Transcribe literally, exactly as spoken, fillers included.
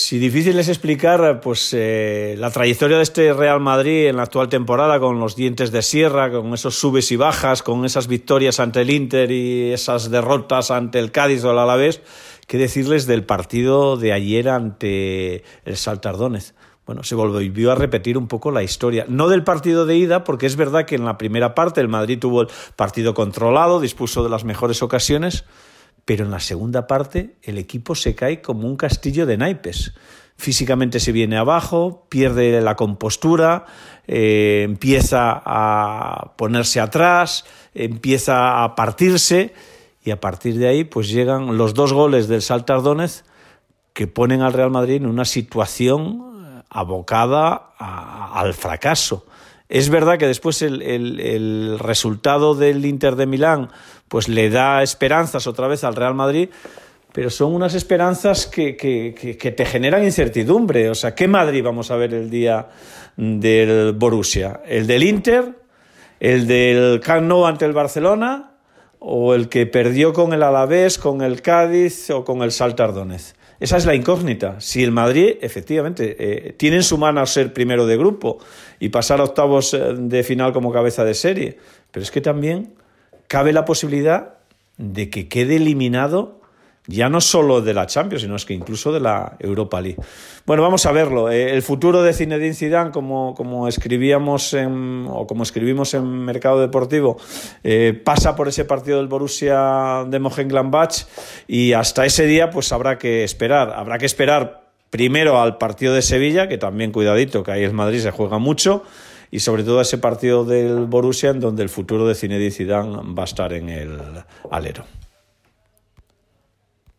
Si difícil es explicar pues eh, la trayectoria de este Real Madrid en la actual temporada, con los dientes de sierra, con esos subes y bajas, con esas victorias ante el Inter y esas derrotas ante el Cádiz o el Alavés, ¿qué decirles del partido de ayer ante el Saltardónez? Bueno, se volvió a repetir un poco la historia, no del partido de ida, porque es verdad que en la primera parte el Madrid tuvo el partido controlado, dispuso de las mejores ocasiones, pero en la segunda parte el equipo se cae como un castillo de naipes. Físicamente se viene abajo, pierde la compostura, eh, empieza a ponerse atrás, empieza a partirse, y a partir de ahí pues llegan los dos goles del Saltardónez que ponen al Real Madrid en una situación abocada a, al fracaso. Es verdad que después el, el, el resultado del Inter de Milán pues le da esperanzas otra vez al Real Madrid, pero son unas esperanzas que, que, que, que te generan incertidumbre. O sea, ¿qué Madrid vamos a ver el día del Borussia? ¿El del Inter? ¿El del Camp Nou ante el Barcelona? ¿O el que perdió con el Alavés, con el Cádiz o con el Saltardónez? Esa es la incógnita. Si el Madrid, efectivamente, eh, tiene en su mano ser primero de grupo y pasar a octavos de final como cabeza de serie, pero es que también cabe la posibilidad de que quede eliminado ya no solo de la Champions, sino es que incluso de la Europa League. Bueno, vamos a verlo. Eh, el futuro de Zinedine Zidane, como, como escribíamos en, o como escribimos en Mercado Deportivo, eh, pasa por ese partido del Borussia de Mönchengladbach, y hasta ese día pues habrá que esperar. Habrá que esperar primero al partido de Sevilla, que también cuidadito, que ahí el Madrid se juega mucho, y sobre todo a ese partido del Borussia, en donde el futuro de Zinedine Zidane va a estar en el alero.